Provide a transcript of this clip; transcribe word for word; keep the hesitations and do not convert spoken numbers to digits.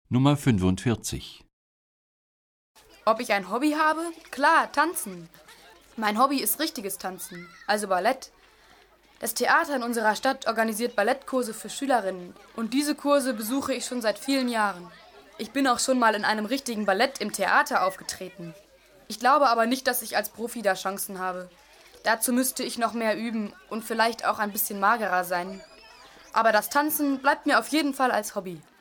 Nummer fünfundvierzig. Ob ich ein Hobby habe? Klar, tanzen. Mein Hobby ist richtiges Tanzen, also Ballett. Das Theater in unserer Stadt organisiert Ballettkurse für Schülerinnen und diese Kurse besuche ich schon seit vielen Jahren. Ich bin auch schon mal in einem richtigen Ballett im Theater aufgetreten. Ich glaube aber nicht, dass ich als Profi da Chancen habe. Dazu müsste ich noch mehr üben und vielleicht auch ein bisschen magerer sein. Aber das Tanzen bleibt mir auf jeden Fall als Hobby.